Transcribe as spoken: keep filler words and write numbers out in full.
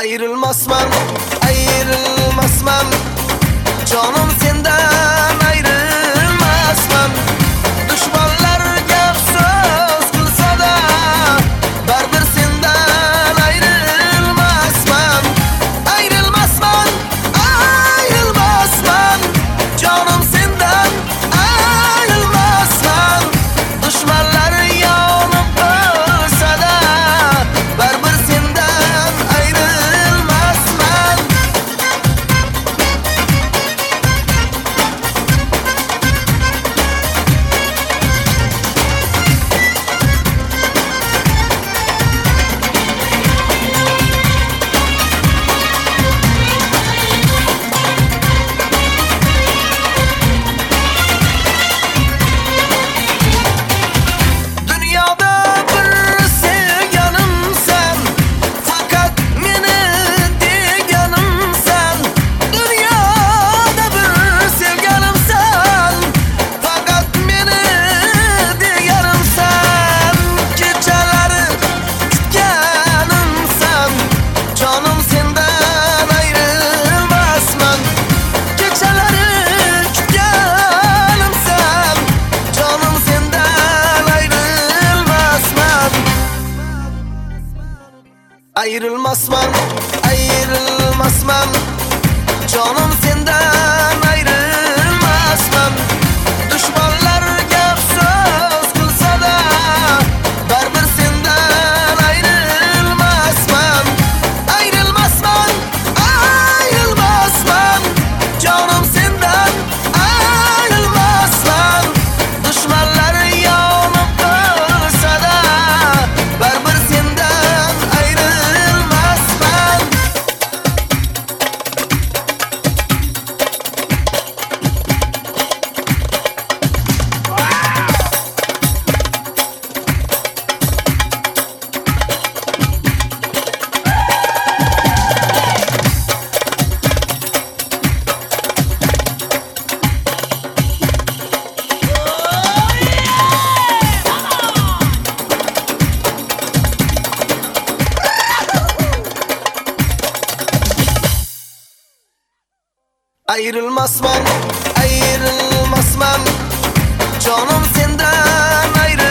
Ayrılmasman, ayrılmasman, canım senden ayrılmasman. Düşmanlar gap söz kılsa da baribir senden ayrılmasman. Ayrılmasman, ayrılmasman, canım senden ayrılmasman. Düşmanlar yanıp ölse de baribir senden ayrılmasman. Dünyada bir sevganim sen, fakat meni deganim sen. Dünyada bir sevganim sen, fakat meni deganim sen. Kechalari kutganim sen, canım senden ayrılmasman. Kechalari kutganim sen, canım senden ayrılmasman. Ayrılmasman, ayrılmasman, canım senden ayrılmasman. Düşmanlar gap söz kılsa da baribir senden ayrılmasman. Ayrılmasman, ayrılmasman, canım senden ayrılmasman. Düşmanlar yanıp ölse de baribir senden ayrılmasman. Ayrılmasman, ayrılmasman, canım senden ayrılmasman.